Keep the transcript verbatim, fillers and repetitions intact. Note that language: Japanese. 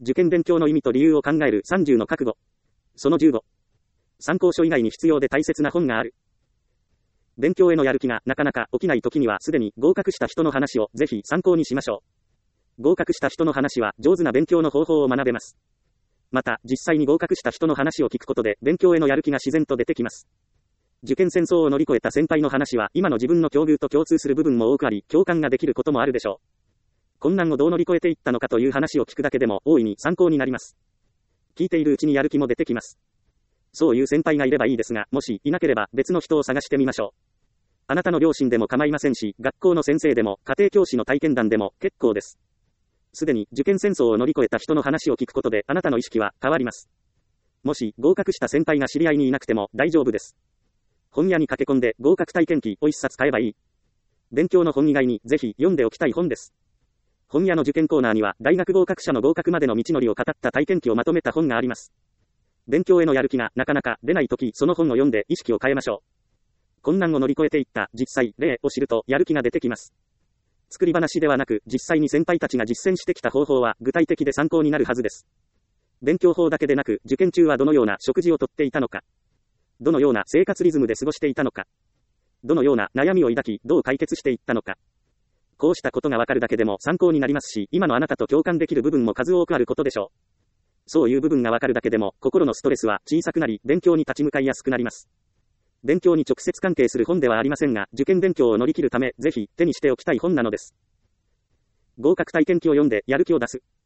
受験勉強の意味と理由を考えるさんじゅうの覚悟。そのじゅうご。参考書以外に必要で大切な本がある。勉強へのやる気がなかなか起きない時にはすでに合格した人の話をぜひ参考にしましょう。合格した人の話は上手な勉強の方法を学べます。また、実際に合格した人の話を聞くことで勉強へのやる気が自然と出てきます。受験戦争を乗り越えた先輩の話は今の自分の境遇と共通する部分も多くあり、共感ができることもあるでしょう。困難をどう乗り越えていったのかという話を聞くだけでも大いに参考になります。聞いているうちにやる気も出てきます。そういう先輩がいればいいですが、もしいなければ別の人を探してみましょう。あなたの両親でも構いませんし、学校の先生でも家庭教師の体験談でも結構です。すでに受験戦争を乗り越えた人の話を聞くことであなたの意識は変わります。もし合格した先輩が知り合いにいなくても大丈夫です。本屋に駆け込んで合格体験記を一冊買えばいい。勉強の本以外にぜひ読んでおきたい本です。本屋の受験コーナーには大学合格者の合格までの道のりを語った体験記をまとめた本があります。勉強へのやる気がなかなか出ないとき、その本を読んで意識を変えましょう。困難を乗り越えていった実際例を知るとやる気が出てきます。作り話ではなく実際に先輩たちが実践してきた方法は具体的で参考になるはずです。勉強法だけでなく受験中はどのような食事をとっていたのか、どのような生活リズムで過ごしていたのか、どのような悩みを抱きどう解決していったのか。こうしたことがわかるだけでも参考になりますし、今のあなたと共感できる部分も数多くあることでしょう。そういう部分がわかるだけでも心のストレスは小さくなり、勉強に立ち向かいやすくなります。勉強に直接関係する本ではありませんが、受験勉強を乗り切るためぜひ手にしておきたい本なのです。合格体験記を読んでやる気を出す。